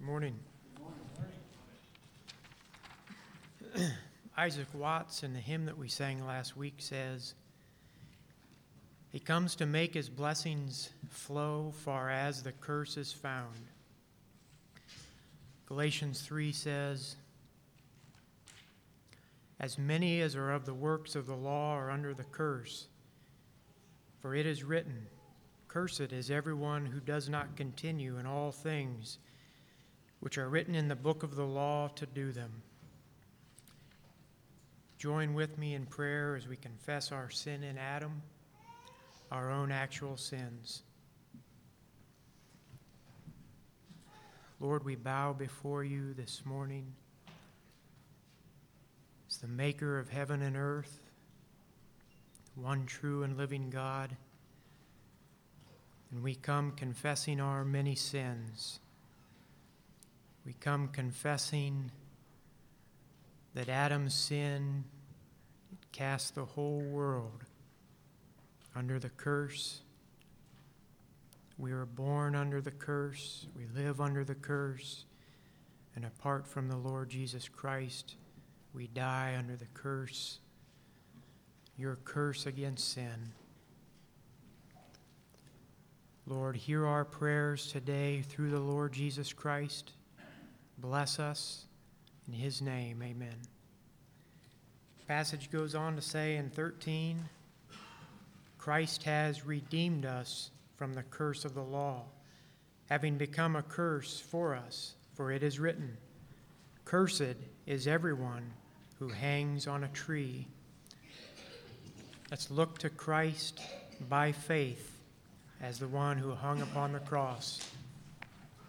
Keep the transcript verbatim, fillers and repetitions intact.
Morning. Isaac Watts, in the hymn that we sang last week, says, "He comes to make his blessings flow far as the curse is found." Galatians three says, "As many as are of the works of the law are under the curse, for it is written, Cursed is everyone who does not continue in all things which are written in the book of the law to do them." Join with me in prayer as we confess our sin in Adam, our own actual sins. Lord, we bow before you this morning as the maker of heaven and earth, one true and living God, and we come confessing our many sins. We come confessing that Adam's sin cast the whole world under the curse. We were born under the curse. We live under the curse. And apart from the Lord Jesus Christ, we die under the curse, your curse against sin. Lord, hear our prayers today through the Lord Jesus Christ. Bless us. In his name, amen. The passage goes on to say in thirteen, Christ has redeemed us from the curse of the law, having become a curse for us, for it is written, Cursed is everyone who hangs on a tree. Let's look to Christ by faith as the one who hung upon the cross.